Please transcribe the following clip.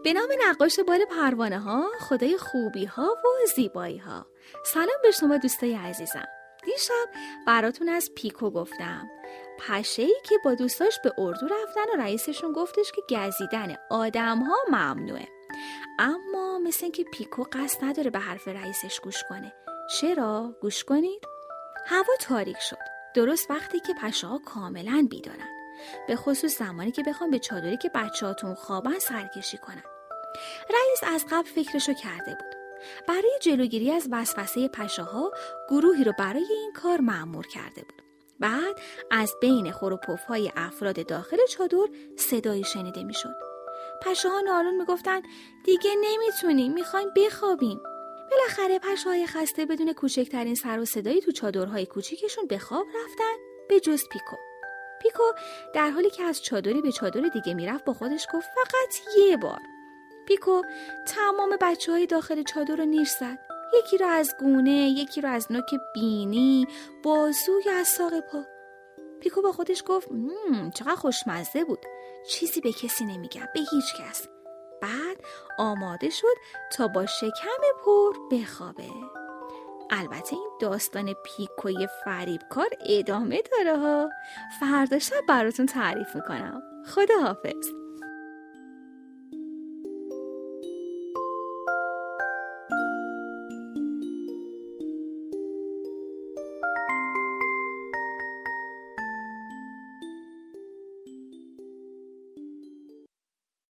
به نام نقاش بال پروانه ها، خدای خوبی ها و زیبایی ها. سلام به شما دوستای عزیزم. دیشب براتون از پیکو گفتم، پشه‌ای که با دوستاش به اردو رفتن و رئیسشون گفتش که گزیدن آدم ها ممنوعه. اما مثل این که پیکو قصد نداره به حرف رئیسش گوش کنه. چرا؟ گوش کنید. هوا تاریک شد، درست وقتی که پشه‌ها کاملا بیدارن، به خصوص زمانی که بخوام به چادری که بچه‌هاتون خوابن سرکشی کنن. رئیس از قبل فکرشو کرده بود. برای جلوگیری از وسوسه پشه‌ها گروهی رو برای این کار مأمور کرده بود. بعد از بین خور و پف‌های افراد داخل چادر صدایی شنیده میشد. پشه‌ها نالون میگفتن دیگه نمیتونیم، میخوایم بخوابیم. بالاخره پشه‌های خسته بدون کوچکترین سر و صدایی تو چادرهای کوچیکشون به خواب رفتن، به جز پیکو. پیکو در حالی که از چادری به چادر دیگه میرفت با خودش گفت فقط یه بار. پیکو تمام بچه‌های داخل چادر رو نیش زد. یکی رو از گونه، یکی رو از نوک بینی، بازو یا از ساق پا. پیکو با خودش گفت چقدر خوشمزه بود. چیزی به کسی نمیگم، به هیچ کس. بعد آماده شد تا با شکم پر بخوابه. البته این داستان پیکوی فریبکار ادامه داره ها. فردا شب براتون تعریف میکنم. خداحافظ.